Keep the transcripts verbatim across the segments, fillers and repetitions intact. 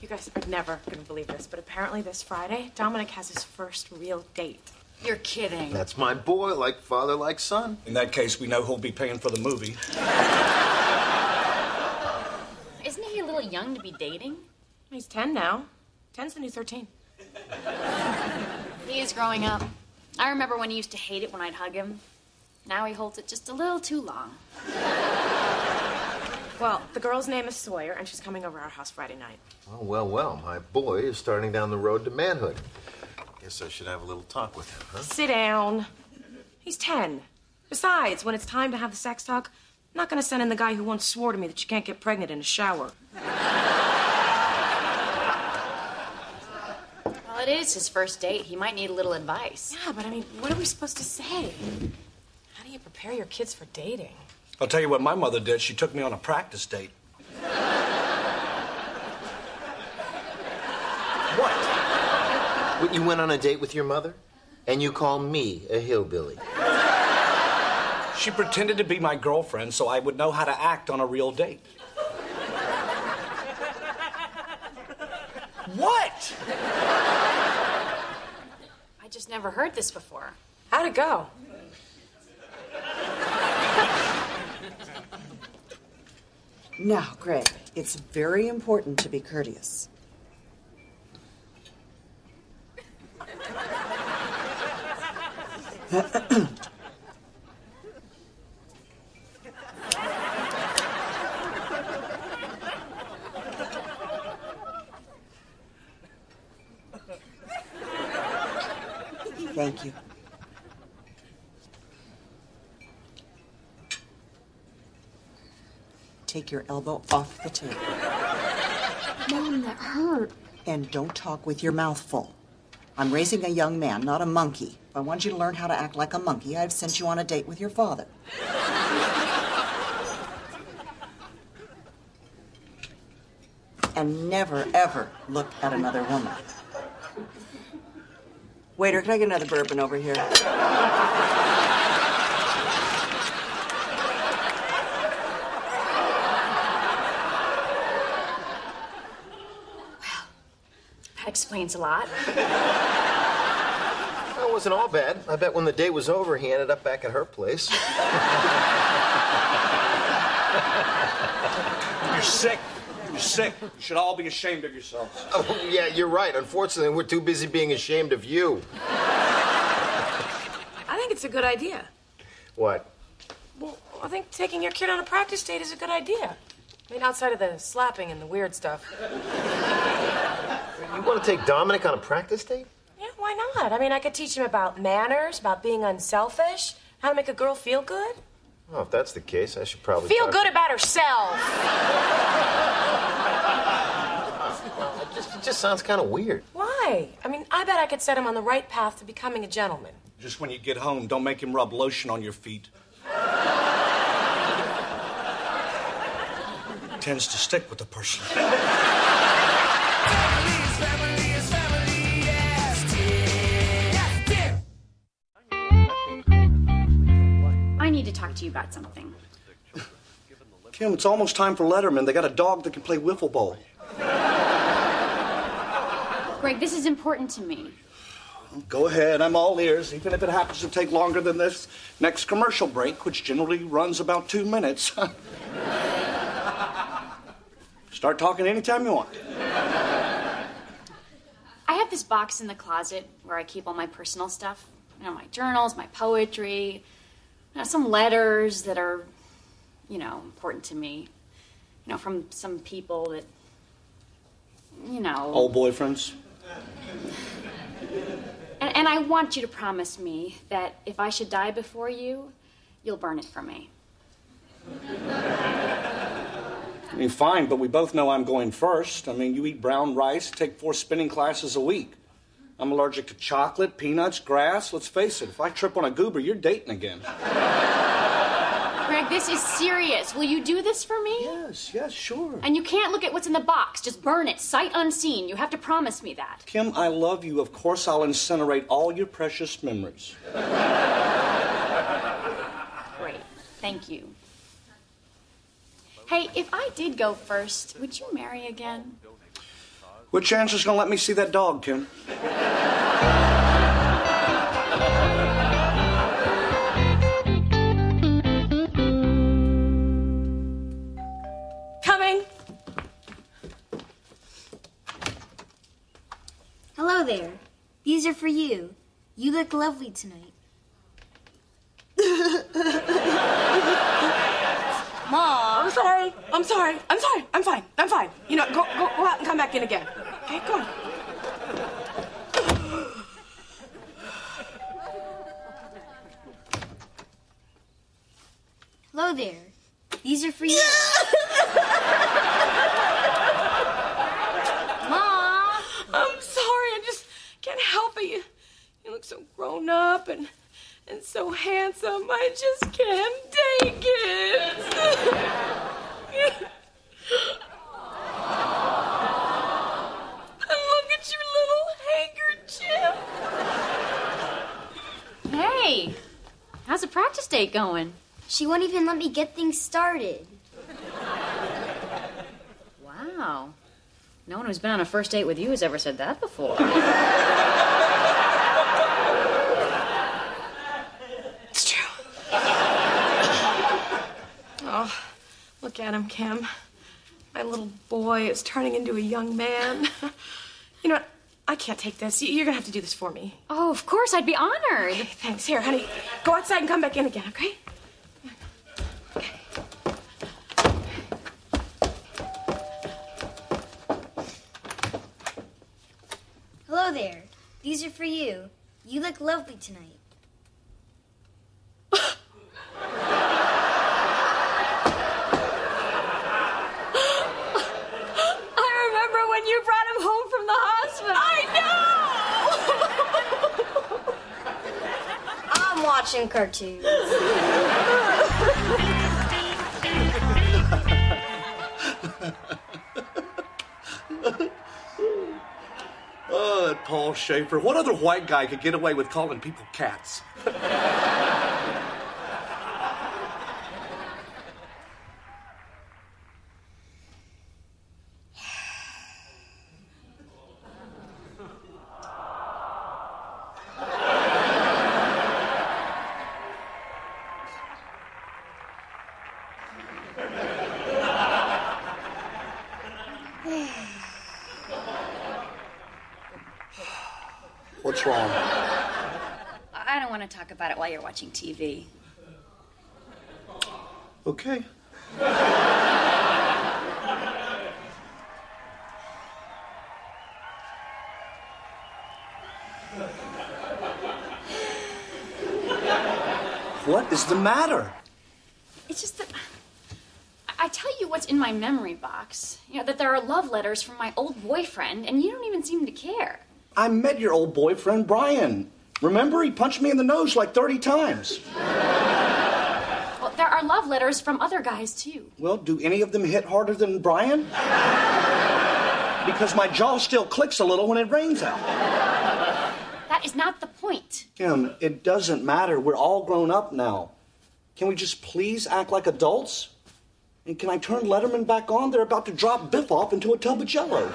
You guys are never going to believe this, but apparently this Friday, Dominic has his first real date. You're kidding. That's my boy, like father, like son. In that case, we know who'll be paying for the movie. Isn't he a little young to be dating? He's ten now. Ten's the new thirteen. He is growing up. I remember when he used to hate it when I'd hug him. Now he holds it just a little too long. Well, the girl's name is Sawyer, and she's coming over our house Friday night. Oh, well, well, my boy is starting down the road to manhood. Guess I should have a little talk with him, huh? Sit down. He's ten. Besides, when it's time to have the sex talk, I'm not going to send in the guy who once swore to me that you can't get pregnant in a shower. Well, it is his first date. He might need a little advice. Yeah, but I mean, what are we supposed to say? How do you prepare your kids for dating? I'll tell you what my mother did. She took me on a practice date. What? What, you went on a date with your mother? And you call me a hillbilly? She pretended to be my girlfriend so I would know how to act on a real date. What? I just never heard this before. How'd it go? Now, Greg, it's very important to be courteous. Thank you. Take your elbow off the table. Mom, that hurt. And don't talk with your mouth full. I'm raising a young man, not a monkey. If I want you to learn how to act like a monkey, I've sent you on a date with your father. And never, ever look at another woman. Waiter, can I get another bourbon over here? That explains a lot. Well, it wasn't all bad. I bet when the date was over, he ended up back at her place. You're sick. You're sick. You should all be ashamed of yourselves. Oh, yeah, you're right. Unfortunately, we're too busy being ashamed of you. I think it's a good idea. What? Well, I think taking your kid on a practice date is a good idea. I mean, outside of the slapping and the weird stuff. You want to take Dominic on a practice date? Yeah, why not? I mean, I could teach him about manners, about being unselfish, how to make a girl feel good. Well, if that's the case, I should probably Feel talk good to... about herself. Well, it just, it just sounds kind of weird. Why? I mean, I bet I could set him on the right path to becoming a gentleman. Just when you get home, don't make him rub lotion on your feet. It tends to stick with the person. I need to talk to you about something. Kim, it's almost time for Letterman. They got a dog that can play wiffle ball. Greg, this is important to me. Go ahead, I'm all ears, even if it happens to take longer than this next commercial break, which generally runs about two minutes. Start talking anytime you want. I have this box in the closet where I keep all my personal stuff. You know, my journals, my poetry, you know, some letters that are, you know, important to me. You know, from some people that, you know... Old boyfriends? And, and I want you to promise me that if I should die before you, you'll burn it for me. I mean, fine, but we both know I'm going first. I mean, you eat brown rice, take four spinning classes a week. I'm allergic to chocolate, peanuts, grass. Let's face it, if I trip on a goober, you're dating again. Greg, this is serious. Will you do this for me? Yes, yes, sure. And you can't look at what's in the box. Just burn it, sight unseen. You have to promise me that. Kim, I love you. Of course I'll incinerate all your precious memories. Great. Thank you. Hey, if I did go first, would you marry again? What chance is gonna let me see that dog, Kim? Coming. Hello there. These are for you. You look lovely tonight. Mom. I'm sorry. I'm sorry. I'm sorry. I'm fine. I'm fine. You know, go go go out and come back in again. Okay, go on. Hello there. These are for you. Mom. I'm sorry. I just can't help it. You, you look so grown up and and so handsome. I just can't take it. And look at your little handkerchief. Hey, how's the practice date going? She won't even let me get things started. Wow. No one who's been on a first date with you has ever said that before. It's true. Oh, look at him, Kim. My little boy is turning into a young man. You know what? I can't take this. You're gonna have to do this for me. Oh, of course, I'd be honored. Okay, thanks. Here, honey, go outside and come back in again, okay? Hello there. These are for you. You look lovely tonight. I remember when you brought him home from the hospital. I'm watching cartoons. Oh, that Paul Schaefer. What other white guy could get away with calling people cats? What's wrong? I don't want to talk about it while you're watching T V. Okay. What is the matter? It's just that I tell you what's in my memory box. You know, that there are love letters from my old boyfriend, and you don't even seem to care. I met your old boyfriend, Brian. Remember? He punched me in the nose like thirty times. Well, there are love letters from other guys, too. Well, do any of them hit harder than Brian? Because my jaw still clicks a little when it rains out. That is not the point. Kim, it doesn't matter. We're all grown up now. Can we just please act like adults? And can I turn Letterman back on? They're about to drop Biff off into a tub of Jell-O.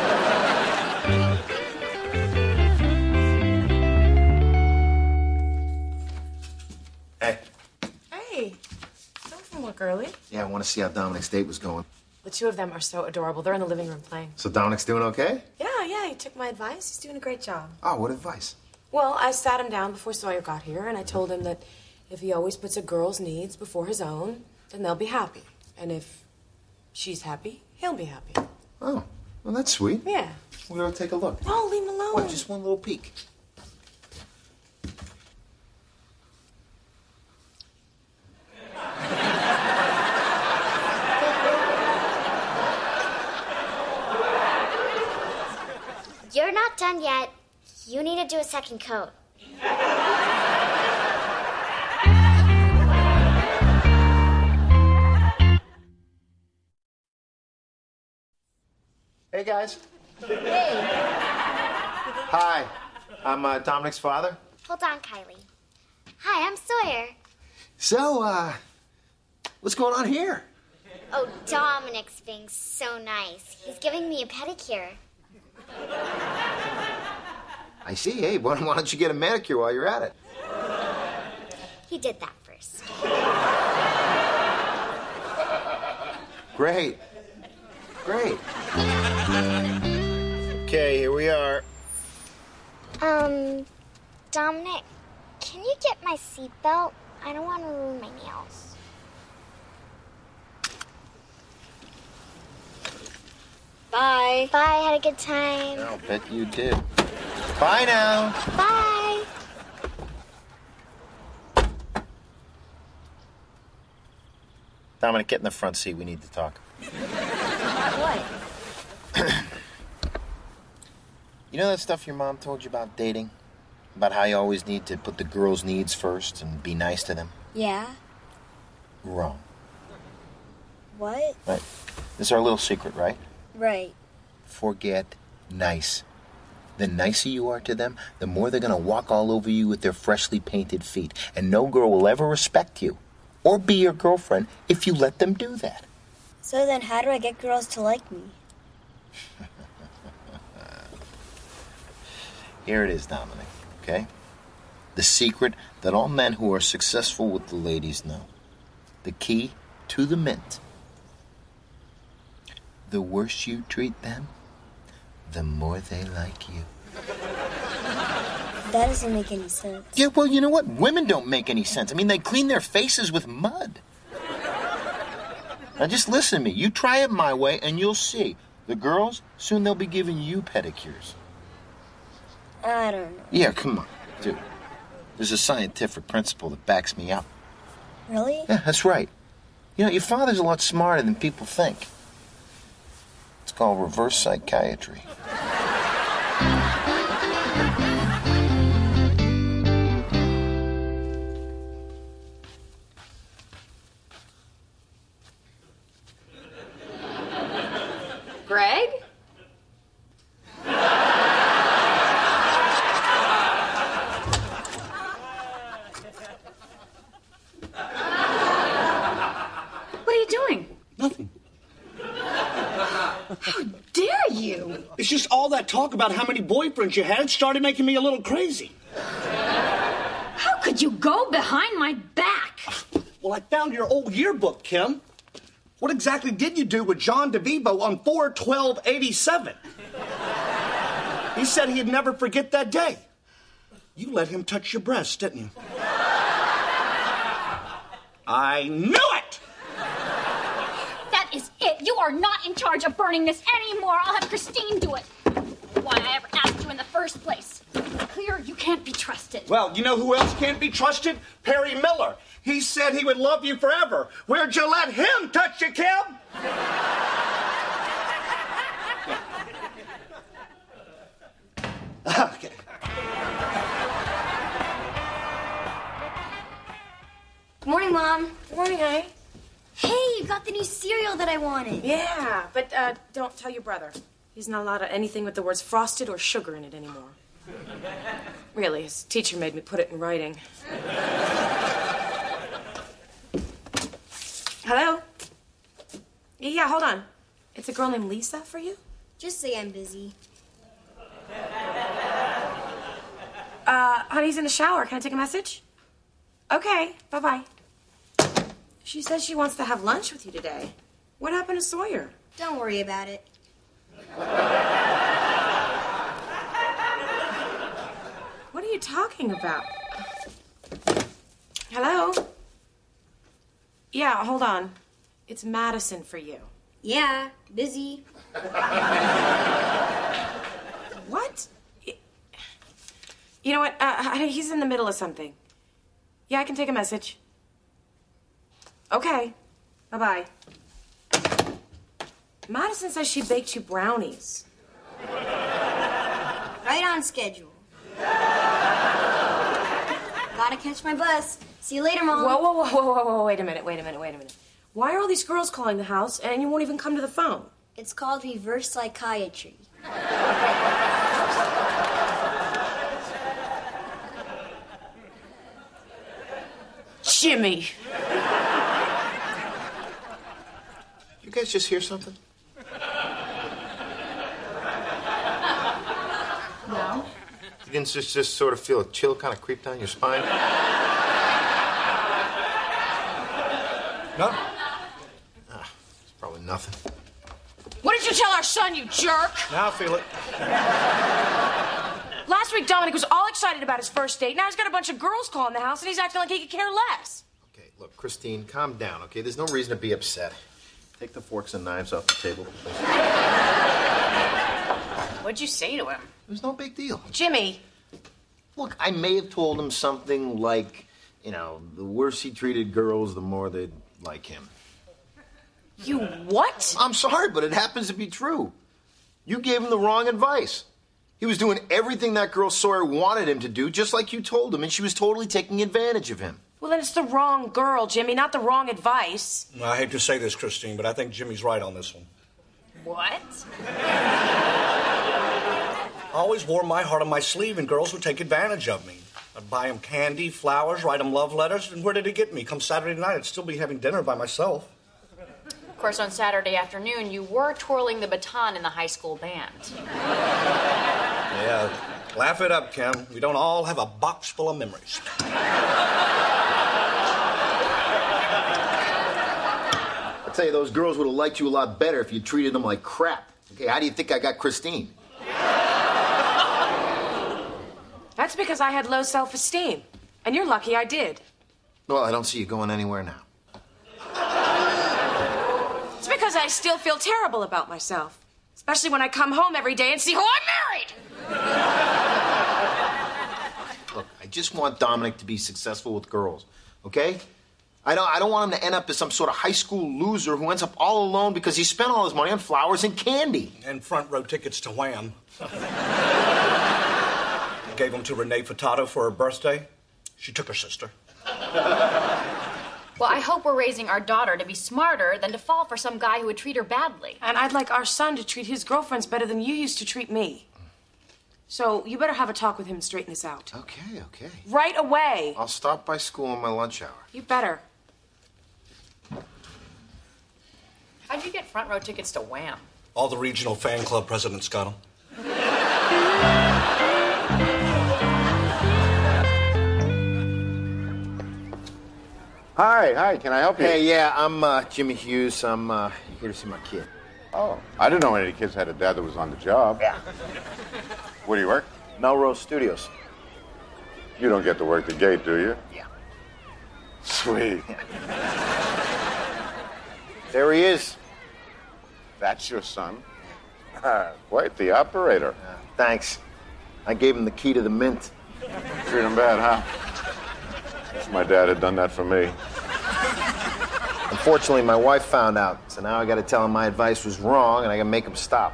Hey. Hey, don't look early. Yeah, I want to see how Dominic's date was going. The two of them are so adorable. They're in the living room playing. So Dominic's doing okay? Yeah, yeah, he took my advice. He's doing a great job. Oh, what advice? Well, I sat him down before Sawyer got here, and I told him that if he always puts a girl's needs before his own, then they'll be happy. And if she's happy, he'll be happy. Oh, well, that's sweet. Yeah. We're going to take a look. No, leave him alone. What, just one little peek? You're not done yet. You need to do a second coat. Hey, guys. Hey. Hi. I'm uh, Dominic's father. Hold on, Kylie. Hi, I'm Sawyer. So, uh, what's going on here? Oh, Dominic's being so nice. He's giving me a pedicure. I see. Hey, why why don't you get a manicure while you're at it? He did that first. Great. Great. Okay, here we are. Um, Dominic, can you get my seatbelt? I don't want to ruin my nails. Bye. Bye, had a good time. I'll bet you did. Bye now. Bye. Dominic, get in the front seat. We need to talk. What? You know that stuff your mom told you about dating? About how you always need to put the girls' needs first and be nice to them? Yeah? Wrong. What? Right. This is our little secret, right? Right. Forget nice. The nicer you are to them, the more they're going to walk all over you with their freshly painted feet. And no girl will ever respect you or be your girlfriend if you let them do that. So then how do I get girls to like me? Here it is, Dominic, okay? The secret that all men who are successful with the ladies know. The key to the mint. The worse you treat them, the more they like you. That doesn't make any sense. Yeah, well, you know what? Women don't make any sense. I mean, they clean their faces with mud. Now, just listen to me. You try it my way, and you'll see. The girls, soon they'll be giving you pedicures. I don't know. Yeah, come on, dude. There's a scientific principle that backs me up. Really? Yeah, that's right. You know, your father's a lot smarter than people think. It's called reverse psychiatry. Greg? What are you doing? Nothing. How dare you? It's just all that talk about how many boyfriends you had started making me a little crazy. How could you go behind my back? Well, I found your old yearbook, Kim. What exactly did you do with John DeVivo on four twelve eighty-seven? He said he'd never forget that day. You let him touch your breast, didn't you? I knew it! That is it. You are not in charge of burning this anymore. I'll have Christine do it. Why I ever asked you in the first place. It's clear you can't be trusted. Well, you know who else can't be trusted? Perry Miller. He said he would love you forever. Where'd you let him touch you, Kim? Okay. Good morning, Mom. Good morning, honey. Hey, you got the new cereal that I wanted. Yeah, but uh, don't tell your brother. He's not allowed anything with the words frosted or sugar in it anymore. Really, his teacher made me put it in writing. Hello? Yeah, hold on. It's a girl named Lisa for you? Just say I'm busy. Uh, honey's in the shower. Can I take a message? Okay, bye-bye. She says she wants to have lunch with you today. What happened to Sawyer? Don't worry about it. What are you talking about? Hello? Yeah, hold on. It's Madison for you. Yeah, busy. What? You know what? Uh, he's in the middle of something. Yeah, I can take a message. Okay. Bye-bye. Madison says she baked you brownies. Right on schedule. Gotta catch my bus. See you later, Mom. Whoa, whoa, whoa, whoa, whoa, whoa, wait a minute, wait a minute, wait a minute. Why are all these girls calling the house and you won't even come to the phone? It's called reverse psychiatry. Jimmy! You guys just hear something? You didn't just, just sort of feel a chill kind of creep down your spine? No? Ah, it's probably nothing. What did you tell our son, you jerk? Now I feel it. Last week, Dominic was all excited about his first date. Now he's got a bunch of girls calling the house, and he's acting like he could care less. Okay, look, Christine, calm down, okay? There's no reason to be upset. Take the forks and knives off the table, please. What'd you say to him? It was no big deal. Jimmy. Look, I may have told him something like, you know, the worse he treated girls, the more they'd like him. You what? I'm sorry, but it happens to be true. You gave him the wrong advice. He was doing everything that girl Sawyer wanted him to do, just like you told him, and she was totally taking advantage of him. Well, then it's the wrong girl, Jimmy, not the wrong advice. I hate to say this, Christine, but I think Jimmy's right on this one. What? I always wore my heart on my sleeve, and girls would take advantage of me. I'd buy them candy, flowers, write them love letters, and where did it get me? Come Saturday night, I'd still be having dinner by myself. Of course, on Saturday afternoon, you were twirling the baton in the high school band. Yeah, laugh it up, Kim. We don't all have a box full of memories. I tell you, those girls would have liked you a lot better if you treated them like crap. Okay, how do you think I got Christine? That's because I had low self-esteem. And you're lucky I did. Well, I don't see you going anywhere now. It's because I still feel terrible about myself. Especially when I come home every day and see who I married. Look, I just want Dominic to be successful with girls, okay? I don't, I don't want him to end up as some sort of high school loser who ends up all alone because he spent all his money on flowers and candy. And front row tickets to Wham. Gave them to Renee Furtado for her birthday. She took her sister. Well, I hope we're raising our daughter to be smarter than to fall for some guy who would treat her badly. And I'd like our son to treat his girlfriends better than you used to treat me. So you better have a talk with him and straighten this out. Okay, okay. Right away. I'll stop by school on my lunch hour. You better. How'd you get front row tickets to Wham? All the regional fan club presidents got them. Hi, hi, can I help you? Hey, yeah, I'm uh, Jimmy Hughes. I'm uh, here to see my kid. Oh, I didn't know any kids had a dad that was on the job. Yeah. Where do you work? Melrose Studios. You don't get to work the gate, do you? Yeah. Sweet. There he is. That's your son? Quite the operator. Uh, thanks. I gave him the key to the mint. Treat him bad, huh? Wish my dad had done that for me. Unfortunately, my wife found out, so now I gotta tell him my advice was wrong and I gotta make him stop.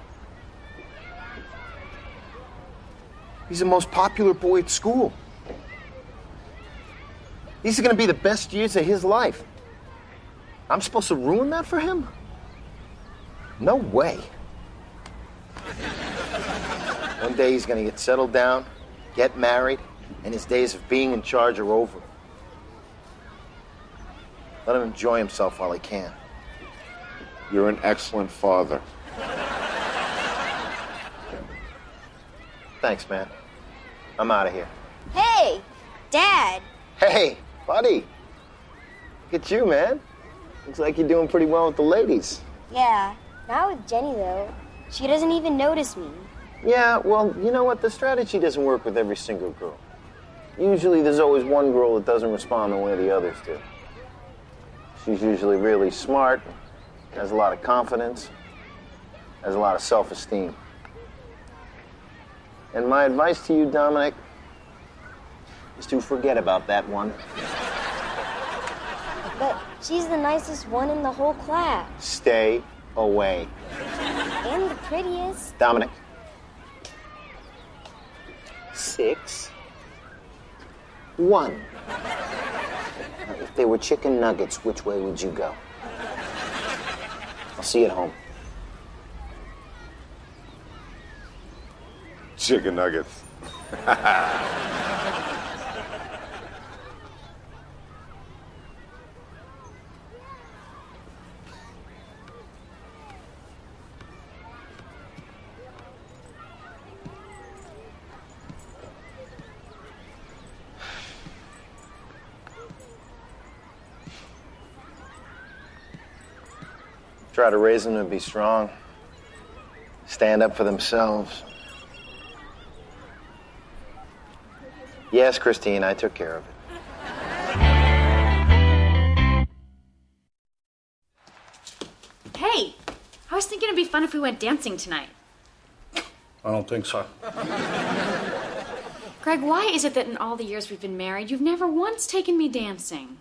He's the most popular boy at school. These are gonna be the best years of his life. I'm supposed to ruin that for him? No way. One day he's gonna get settled down, get married, and his days of being in charge are over. Let him enjoy himself while he can. You're an excellent father. Thanks, man. I'm out of here. Hey, Dad. Hey, buddy. Look at you, man. Looks like you're doing pretty well with the ladies. Yeah, not with Jenny, though. She doesn't even notice me. Yeah, well, you know what? The strategy doesn't work with every single girl. Usually there's always one girl that doesn't respond the way the others do. She's usually really smart, has a lot of confidence, has a lot of self-esteem. And my advice to you, Dominic, is to forget about that one. But she's the nicest one in the whole class. Stay away. And the prettiest. Dominic. Six. One. Now, if they were chicken nuggets, which way would you go? I'll see you at home. Chicken nuggets. try to raise them to be strong, stand up for themselves. Yes, Christine, I took care of it. Hey, I was thinking it'd be fun if we went dancing tonight. I don't think so. Greg, why is it that in all the years we've been married, you've never once taken me dancing?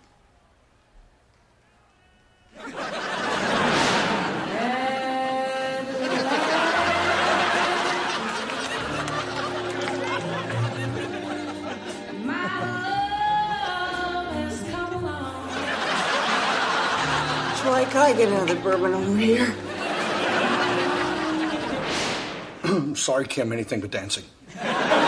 Troy, can I get another bourbon over here? I'm sorry, Kim, anything but dancing.